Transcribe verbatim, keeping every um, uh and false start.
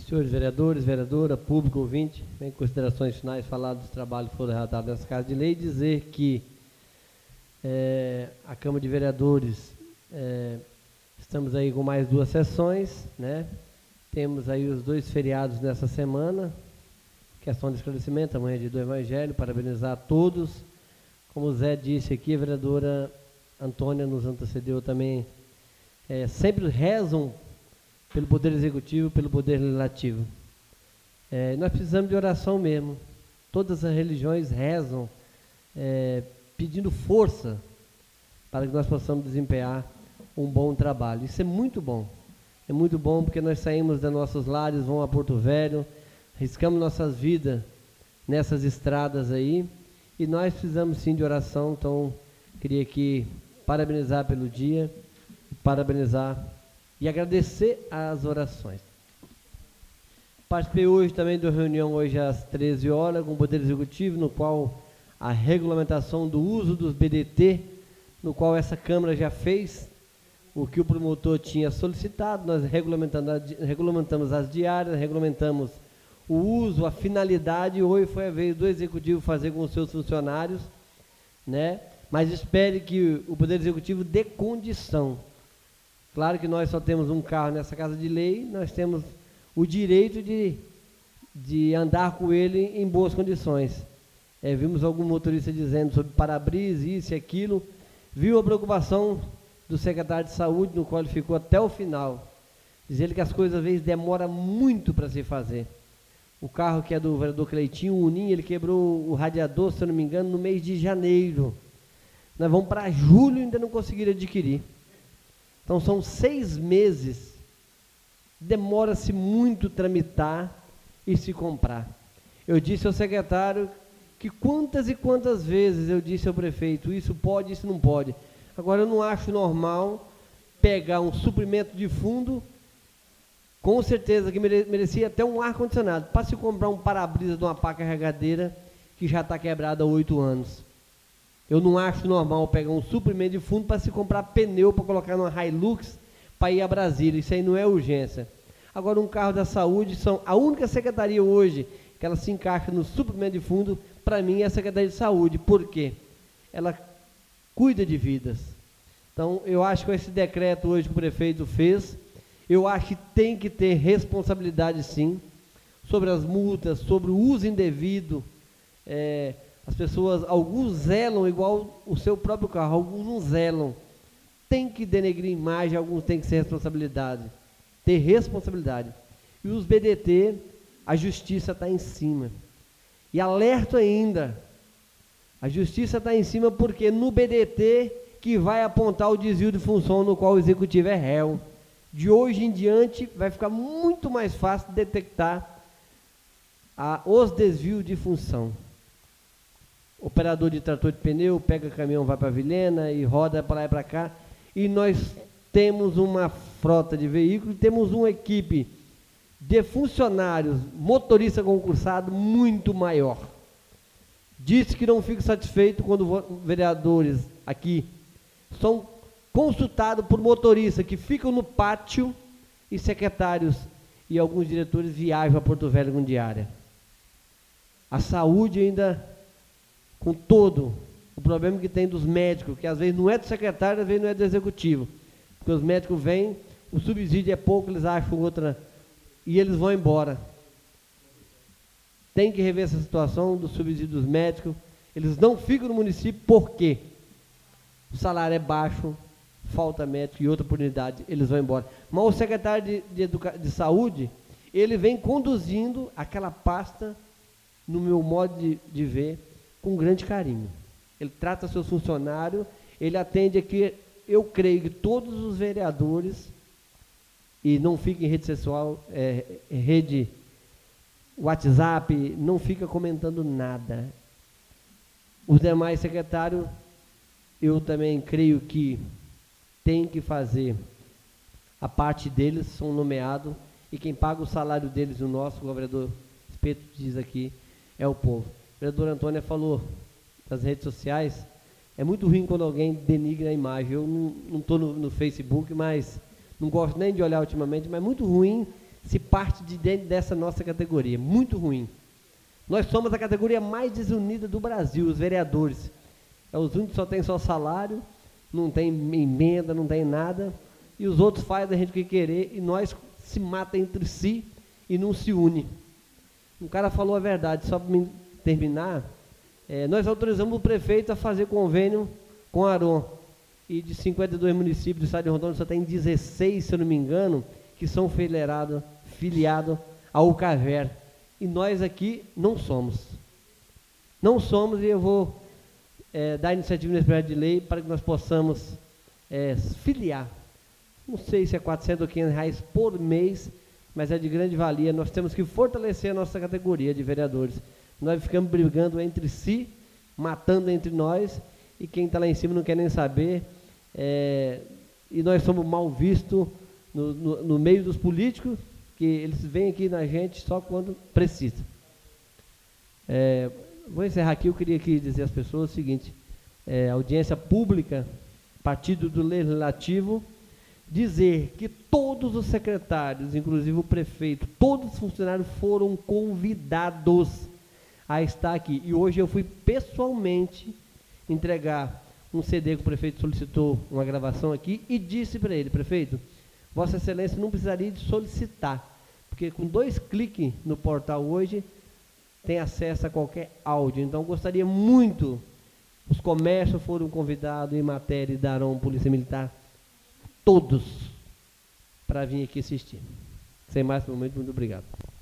Senhores vereadores, vereadora, público ouvinte, em considerações finais, falar dos trabalhos que foram realizados nessa Casa de Lei, dizer que é, a Câmara de Vereadores, é, estamos aí com mais duas sessões, né? Temos aí os dois feriados nessa semana, questão de esclarecimento, amanhã é dia do Evangelho, parabenizar a todos. Como o Zé disse aqui, a vereadora Antônia nos antecedeu também, é, sempre rezam pelo Poder Executivo, pelo Poder Legislativo. É, nós precisamos de oração mesmo. Todas as religiões rezam, é, pedindo força para que nós possamos desempenhar um bom trabalho. Isso é muito bom. É muito bom porque nós saímos dos nossos lares, vamos a Porto Velho, arriscamos nossas vidas nessas estradas aí, e nós precisamos sim de oração. Então, queria aqui parabenizar pelo dia, parabenizar e agradecer as orações. Participei hoje também da reunião, hoje às treze horas, com o Poder Executivo, no qual a regulamentação do uso dos B D T, no qual essa Câmara já fez o que o promotor tinha solicitado. Nós regulamentamos, regulamentamos as diárias, regulamentamos o uso, a finalidade, e hoje foi a vez do Executivo fazer com os seus funcionários, né? Mas espere que o Poder Executivo dê condição. Claro que nós só temos um carro nessa Casa de Lei, nós temos o direito de, de andar com ele em boas condições. É, vimos algum motorista dizendo sobre para-brisa, isso e aquilo, viu a preocupação do secretário de Saúde, no qual ele ficou até o final, dizendo que as coisas às vezes demoram muito para se fazer. O carro que é do vereador Cleitinho, o Uninho, ele quebrou o radiador, se eu não me engano, no mês de janeiro. Nós vamos para julho e ainda não conseguiram adquirir. Então são seis meses, demora-se muito tramitar e se comprar. Eu disse ao secretário que quantas e quantas vezes eu disse ao prefeito, isso pode, isso não pode. Agora, eu não acho normal pegar um suprimento de fundo, com certeza que mere, merecia até um ar-condicionado, para se comprar um para-brisa de uma pá carregadeira que já está quebrada há oito anos. Eu não acho normal pegar um suprimento de fundo para se comprar pneu para colocar numa Hilux para ir a Brasília. Isso aí não é urgência. Agora, um carro da saúde, são a única secretaria hoje que ela se encaixa no suprimento de fundo, para mim, é a Secretaria de Saúde. Por quê? Ela cuida de vidas. Então, eu acho que esse decreto hoje que o prefeito fez, eu acho que tem que ter responsabilidade, sim, sobre as multas, sobre o uso indevido. É, as pessoas, alguns zelam igual o seu próprio carro, alguns não zelam. Tem que denegrir imagem, alguns tem que ser responsabilidade. Ter responsabilidade. E os B D T, a justiça está em cima. E alerto ainda, a justiça está em cima porque no B D T que vai apontar o desvio de função no qual o executivo é réu. De hoje em diante vai ficar muito mais fácil detectar a, os desvios de função. Operador de trator de pneu, pega caminhão, vai para a Vilhena e roda para lá e para cá. E nós temos uma frota de veículos, temos uma equipe de funcionários, motorista concursado, muito maior. Disse que não fica satisfeito quando vereadores aqui são consultados por motoristas que ficam no pátio e secretários e alguns diretores viajam a Porto Velho com diária. A saúde ainda, com todo o problema que tem dos médicos, que às vezes não é do secretário, às vezes não é do executivo, porque os médicos vêm, o subsídio é pouco, eles acham outra e eles vão embora. Tem que rever essa situação do subsídio dos médicos. Eles não ficam no município porque o salário é baixo, falta médico e outra oportunidade, eles vão embora. Mas o secretário de, de, educa de saúde, ele vem conduzindo aquela pasta, no meu modo de, de ver, com grande carinho. Ele trata seus funcionários, ele atende aqui, eu creio que todos os vereadores, e não fica em rede social, é, rede WhatsApp, não fica comentando nada. Os demais secretários, eu também creio que tem que fazer a parte deles, são nomeados, e quem paga o salário deles, o nosso, o vereador Espeto diz aqui, é o povo. A vereadora Antônia falou nas redes sociais, é muito ruim quando alguém denigra a imagem. Eu não estou no, no Facebook, mas não gosto nem de olhar ultimamente, mas é muito ruim se parte de dentro dessa nossa categoria. Muito ruim. Nós somos a categoria mais desunida do Brasil, os vereadores. É os únicos que só tem só salário, não tem emenda, não tem nada, e os outros fazem a gente o que querer, e nós se mata entre si e não se une. Um cara falou a verdade, só para me terminar, é, nós autorizamos o prefeito a fazer convênio com a Aron, e de cinquenta e dois municípios do estado de Rondônia só tem dezesseis, se eu não me engano, que são filiados filiado ao CAVER. E nós aqui não somos. Não somos, e eu vou é, dar iniciativa nesse projeto de lei para que nós possamos é, filiar. Não sei se é quatrocentos ou quinhentos reais por mês, mas é de grande valia. Nós temos que fortalecer a nossa categoria de vereadores. Nós ficamos brigando entre si, matando entre nós, e quem está lá em cima não quer nem saber. É, e nós somos mal vistos no, no, no meio dos políticos, que eles vêm aqui na gente só quando precisa. É, vou encerrar aqui. Eu queria aqui dizer às pessoas o seguinte: é, audiência pública, partido do legislativo, dizer que todos os secretários, inclusive o prefeito, todos os funcionários foram convidados a estar aqui. E hoje eu fui pessoalmente entregar um C D que o prefeito solicitou, uma gravação aqui, e disse para ele: prefeito, Vossa Excelência não precisaria de solicitar, porque com dois cliques no portal hoje tem acesso a qualquer áudio. Então gostaria muito, os comércios foram convidados em matéria da Aron, Polícia Militar, todos, para vir aqui assistir. Sem mais por um momento, muito obrigado.